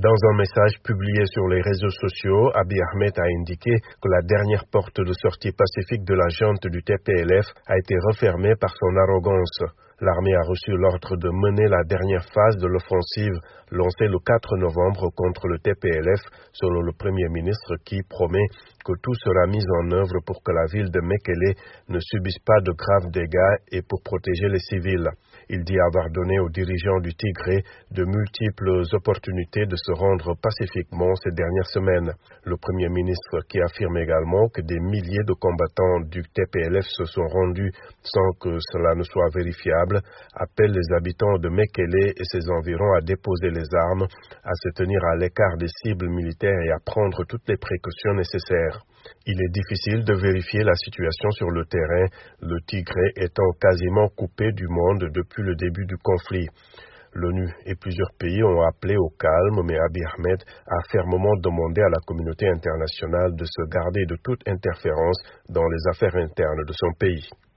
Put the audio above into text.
Dans un message publié sur les réseaux sociaux, Abiy Ahmed a indiqué que la dernière porte de sortie pacifique de la junte du TPLF a été refermée par son arrogance. L'armée a reçu l'ordre de mener la dernière phase de l'offensive lancée le 4 novembre contre le TPLF, selon le Premier ministre qui promet que tout sera mis en œuvre pour que la ville de Mekele ne subisse pas de graves dégâts et pour protéger les civils. Il dit avoir donné aux dirigeants du Tigré de multiples opportunités de se rendre pacifiquement ces dernières semaines. Le Premier ministre qui affirme également que des milliers de combattants du TPLF se sont rendus sans que cela ne soit vérifiable, appelle les habitants de Mekele et ses environs à déposer les armes, à se tenir à l'écart des cibles militaires et à prendre toutes les précautions nécessaires. Il est difficile de vérifier la situation sur le terrain, le Tigré étant quasiment coupé du monde depuis le début du conflit. L'ONU et plusieurs pays ont appelé au calme, mais Abiy Ahmed a fermement demandé à la communauté internationale de se garder de toute interférence dans les affaires internes de son pays.